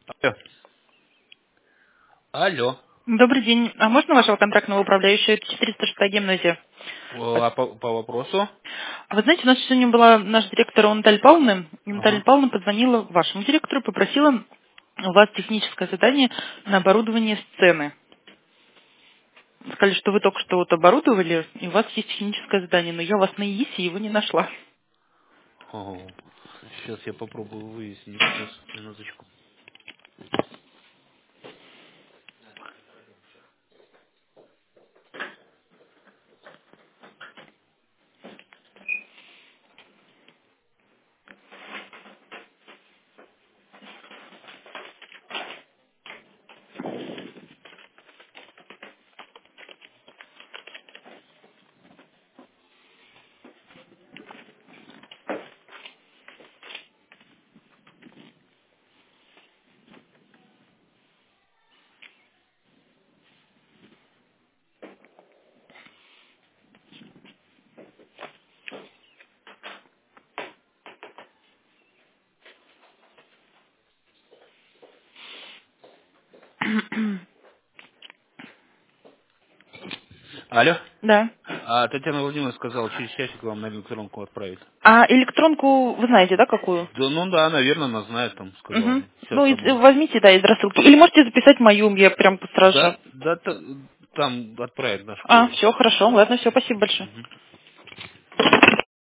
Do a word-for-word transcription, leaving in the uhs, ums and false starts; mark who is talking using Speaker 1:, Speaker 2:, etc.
Speaker 1: Алло. Алло.
Speaker 2: Добрый день. А можно вашего контрактного управляющего? Это четыреста шестая гимназия.
Speaker 1: О, А по, по вопросу?
Speaker 2: А вы знаете, у нас сегодня была наш директор у Натальи Павловны. И Наталья
Speaker 1: Ага.
Speaker 2: Павловна позвонила вашему директору, попросила у вас техническое задание на оборудование сцены. Сказали, что вы только что вот оборудовали, и у вас есть техническое задание, но я у вас на ИИСе его не нашла.
Speaker 1: О, сейчас я попробую выяснить. Сейчас, минуточку. Алло.
Speaker 2: Да.
Speaker 1: А Татьяна Владимировна сказала, через часик вам на электронку отправить.
Speaker 2: А электронку вы знаете, да, какую?
Speaker 1: Да, ну да, наверное, она знает, там сказала.
Speaker 2: Угу.
Speaker 1: Сейчас
Speaker 2: Ну, из-
Speaker 1: одну.
Speaker 2: возьмите, да, из рассылки. Или можете записать мою, я прям сразу же.
Speaker 1: Да, да, та- там отправят на
Speaker 2: А,
Speaker 1: школу.
Speaker 2: все, хорошо. Ладно, все, спасибо большое.
Speaker 1: Мгм.